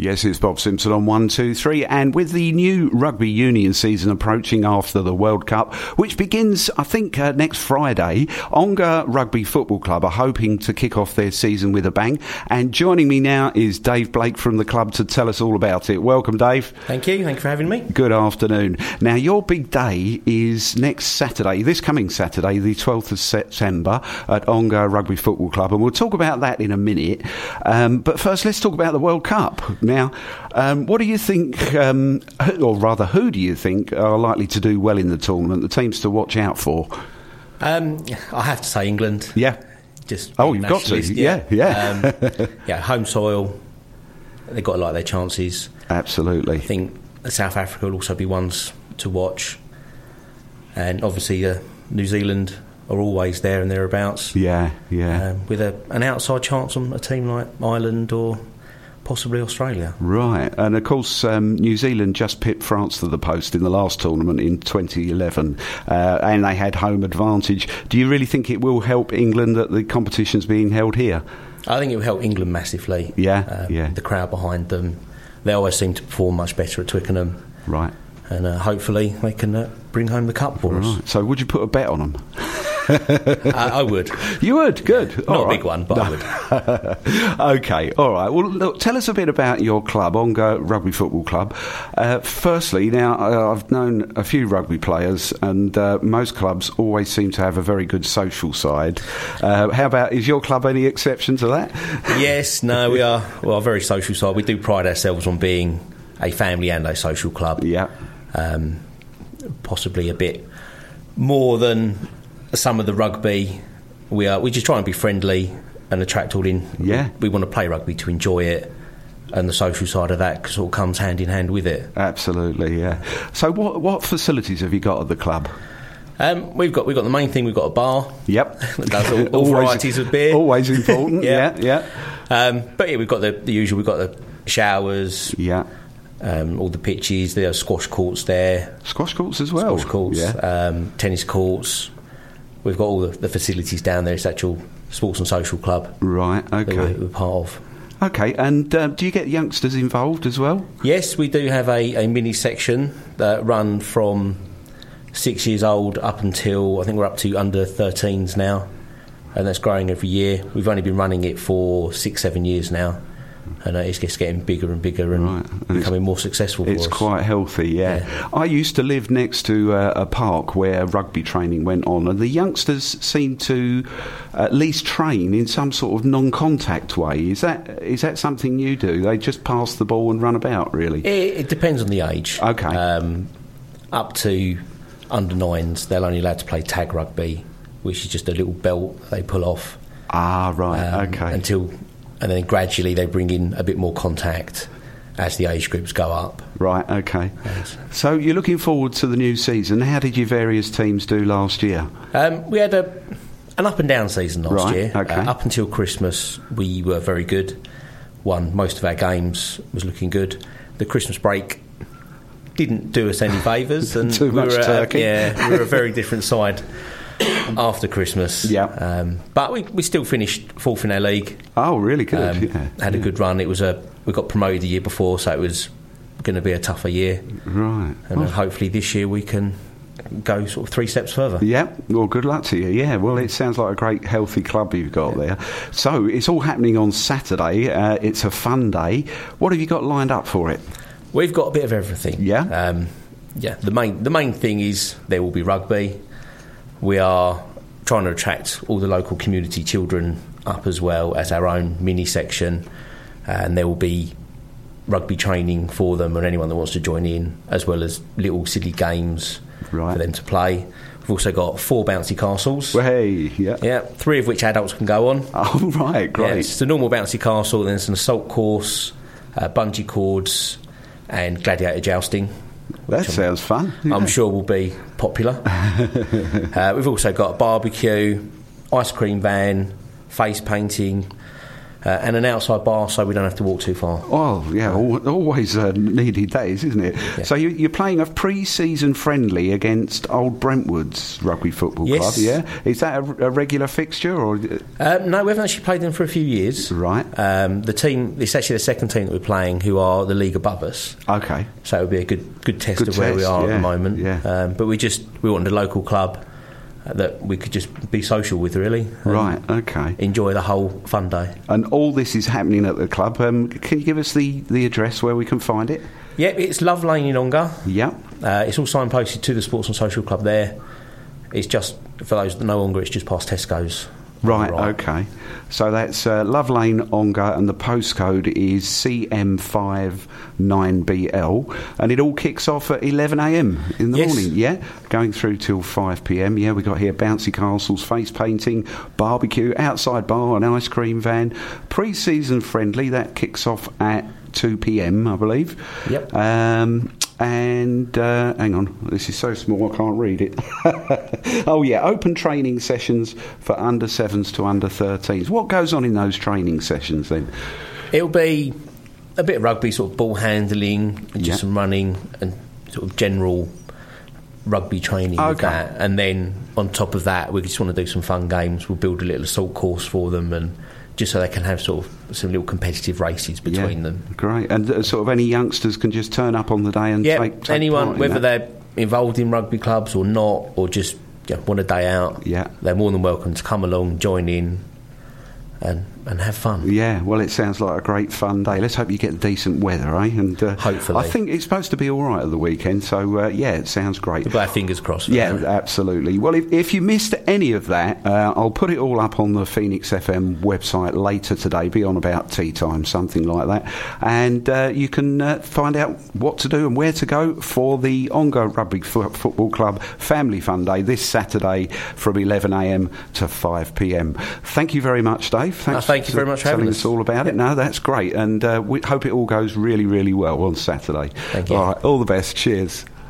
Yes, it's Bob Simpson on 1, 2, 3. And with the new rugby union season approaching after the World Cup, which begins, I think, next Friday, Ongar Rugby Football Club are hoping to kick off their season with a bang. And joining me now is Dave Blake from the club to tell us all about it. Welcome, Dave. Thank you. Thank you for having me. Good afternoon. Now, your big day is next Saturday, this coming Saturday, the 12th of September at Ongar Rugby Football Club. And we'll talk about that in a minute. But first, let's talk about the World Cup. Now, what do you think, or rather, who do you think are likely to do well in the tournament, the teams to watch out for? I have to say England. Yeah. Just you've got to. Yeah. Home soil. They've got to like their chances. Absolutely. I think South Africa will also be ones to watch. And obviously New Zealand are always there and thereabouts. Yeah. With an outside chance on a team like Ireland or possibly Australia. Right, and of course New Zealand just pipped France to the post in the last tournament in 2011 and they had home advantage. Do you really think it will help England that the competition's being held here? I think it will help England massively. Yeah. The crowd behind them, they always seem to perform much better at Twickenham. Right. And hopefully they can bring home the cup for us. Right. So would you put a bet on them? I would. You would? Good. Yeah, not a big one, but I would. OK, all right. Well, look, tell us a bit about your club, Ongar Rugby Football Club. Firstly, now, I've known a few rugby players, and most clubs always seem to have a very good social side. How about, is your club any exception to that? Yes, no, we are a very social side. We do pride ourselves on being a family and a social club. Yeah. Possibly a bit more than some of the rugby. We just try and be friendly and attract all in. Yeah. We want to play rugby to enjoy it, and the social side of that sort of comes hand in hand with it. Absolutely, yeah. So what facilities have you got at the club? We've got the main thing. We've got a bar. Yep. That does all varieties of beer. Always important. yeah. But yeah, we've got the usual. We've got the showers. Yeah. All the pitches. There are squash courts there. Squash courts as well. Squash courts. Yeah. Tennis courts. We've got all the facilities down there. It's actual sports and social club. Right, OK. That we're part of. OK, and do you get youngsters involved as well? Yes, we do have a mini section that run from 6 years old up until, I think we're up to under 13s now, and that's growing every year. We've only been running it for 6-7 years now, and it's just getting bigger and bigger and becoming more successful for us. It's quite healthy, yeah. I used to live next to a park where rugby training went on, and the youngsters seem to at least train in some sort of non-contact way. Is that something you do? They just pass the ball and run about, really? It depends on the age. OK. Up to under 9s, they're only allowed to play tag rugby, which is just a little belt they pull off. Ah, right, OK. And then gradually they bring in a bit more contact as the age groups go up. Right, OK. So you're looking forward to the new season. How did your various teams do last year? We had an up and down season last year. Okay. Up until Christmas, we were very good. Won most of our games, was looking good. The Christmas break didn't do us any favours. And Too much turkey. We were a very different side after Christmas. Yeah. But we still finished fourth in our league. Oh, really good. Had a good run. We got promoted the year before, so it was going to be a tougher year. Right. And hopefully this year we can go sort of 3 steps further. Yeah, well, good luck to you. Yeah, well, it sounds like a great healthy club you've got there. So it's all happening on Saturday. It's a fun day. What have you got lined up for it? We've got a bit of everything. Yeah? The main thing is there will be rugby. We are trying to attract all the local community children up as well as our own mini section, and there will be rugby training for them and anyone that wants to join in, as well as little silly games for them to play. We've also got 4 bouncy castles. Well, hey, yeah. 3 of which adults can go on. Oh, right, great. Yeah, it's a normal bouncy castle, then there's an assault course, bungee cords, and gladiator jousting. That sounds fun. Yeah. I'm sure will be popular. We've also got a barbecue, ice cream van, face painting, and an outside bar so we don't have to walk too far. Oh, yeah, always needed days, isn't it? Yeah. So you're playing a pre-season friendly against Old Brentwood's Rugby Football Club, yeah? Is that a regular fixture? Or no, we haven't actually played them for a few years. Right. The team, it's actually the second team that we're playing who are the league above us. Okay. So it would be a good test of where we are at the moment. Yeah. But we wanted a local club that we could just be social with, really. Right, okay. Enjoy the whole fun day. And all this is happening at the club. Can you give us the address where we can find it? Yeah, it's Love Lane in Ongar. Yeah. It's all signposted to the Sports and Social Club there. It's just, for those that know Ongar, it's just past Tesco's. Right, okay. So that's Love Lane, Ongar, and the postcode is CM59BL, and it all kicks off at 11am in the morning, yeah? Going through till 5pm, yeah? We got here bouncy castles, face painting, barbecue, outside bar, an ice cream van, pre-season friendly, that kicks off at 2pm, I believe. Yep. And hang on, this is so small I can't read it. Oh yeah, open training sessions for under 7s to under 13s. What goes on in those training sessions then? It'll be a bit of rugby, sort of ball handling, and just some running and sort of general rugby training with that. And then on top of that, we just want to do some fun games. We'll build a little assault course for them, and just so they can have sort of some little competitive races between them. Great. And sort of any youngsters can just turn up on the day and take anyone, part in whether that? they're involved in rugby clubs or not, or just want a day out, they're more than welcome to come along, join in and have fun. Yeah, well, it sounds like a great fun day. Let's hope you get decent weather, eh? And hopefully. I think it's supposed to be all right at the weekend, so it sounds great. We've got our fingers crossed. Yeah, absolutely. Well, if you missed any of that, I'll put it all up on the Phoenix FM website later today, be on about tea time, something like that, and you can find out what to do and where to go for the Ongar Rugby Football Club Family Fun Day this Saturday from 11am to 5pm. Thank you very much, Dave. Thank you very much for having us. Us all about it. No, that's great, and we hope it all goes really, really well on Saturday. Thank you. All right, all the best. Cheers.